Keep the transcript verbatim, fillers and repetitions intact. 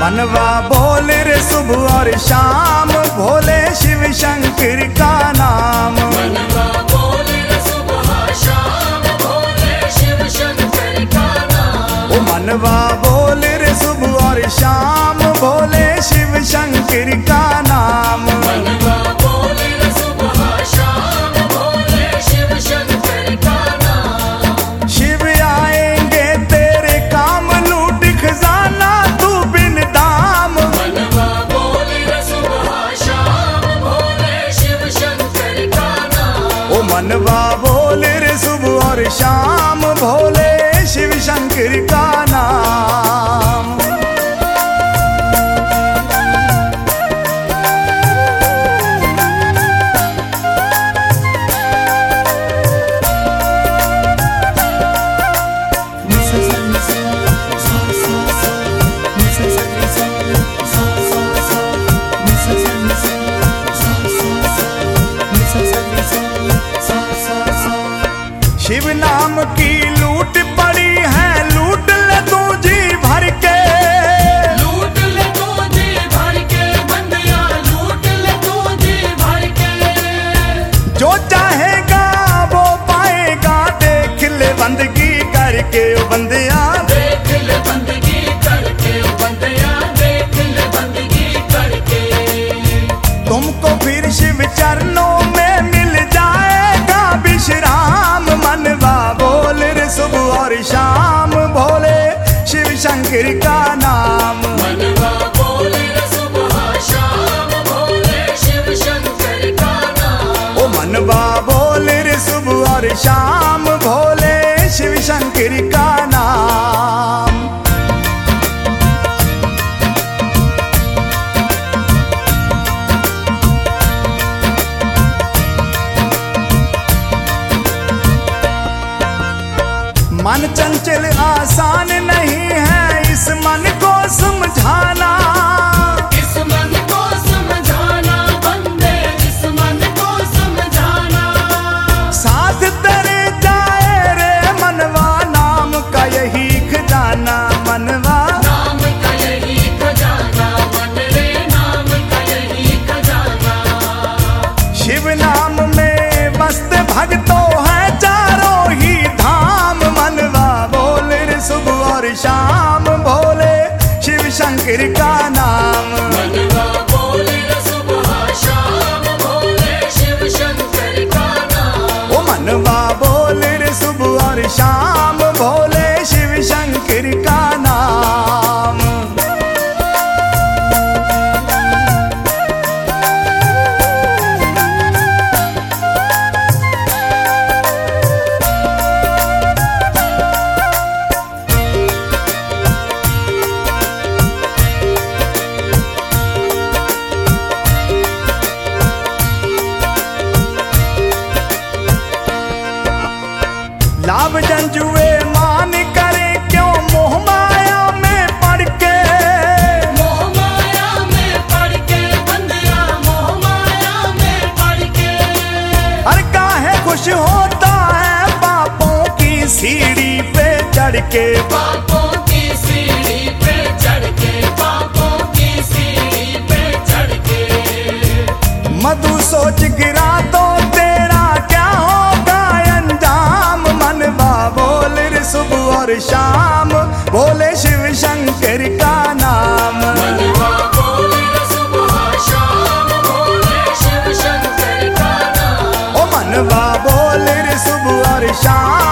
मनवा बोल रे सुबह और शाम भोले शिव शंकर का नाम। मनवा बोल रे सुबह शाम भोले शिव शंकर का नाम। ओ मनवा बोल रे सुबह और शाम भोले शिव शंकर का नाम। मनवा बोल रे सुबह शाम भोले शिव शंकर का नाम। शिव आएंगे तेरे काम लूट खजाना तू बिन दाम। मनवा बोल रे सुबह शाम भोले शिव शंकर का नाम। ओ मनवा बोल रे सुबह और शाम भोले शिव शंकर का नाम। शिव नाम की लूट पड़ी है लूट ले तू जी भर के। लूट ले तू जी भर के बंदिया लूट ले तू जी भर के। जो चाहेगा वो पाएगा देख ले बंदगी करके ओ बंदिया। देख ले बंदगी करके बंदिया देख ले बंदगी करके। तुमको फिर शिव चरणों में मिल जाएगा विश्राम। मनवा बोल रे सुबह और शाम भोले शिव शंकर का नाम। मनवा बोल रे सुबह शाम भोले शिव शंकर का नाम। ओ मनवा बोल रे सुबह और शाम भोले शिव शंकर का नाम। मन चंचल आसान नहीं है इस मन को समझाना। इस मन को समझाना बंदे इस मन को समझाना। साथ तेरे जाए रे मनवा नाम का यही खजाना। मनवा नाम का यही खजाना मन रे नाम का यही खजाना। शिव नाम में मस्त भक्तों है चारों ही धाम। मनवा बोल रे सुबह और शाम भोले शिव शंकर का नाम। मनवा बोल रे सुबह शाम भोले शिव शंकर का नाम। ओ मनवा बोल रे सुबह और शाम भोले शिव शंकर का नाम। लाभ जंजुए मान करे क्यों मोह माया में पड़ के। मोह माया में पड़ के बंदिया मोह माया में पड़ के। हर काहे खुश होता है पापों की सीढ़ी पे चढ़ के। पापों की सीढ़ी पे चढ़ के पापों की सीढ़ी पे चढ़ के। मधु सोच गिरा तो तेरा क्या होगा अंजाम। मनवा बोल रे सुबह और शाम भोले शिव शंकर का नाम। मनवा बोल रे सुबह शाम भोले शिव शंकर का नाम। ओ मनवा बोल रे सुबह और शाम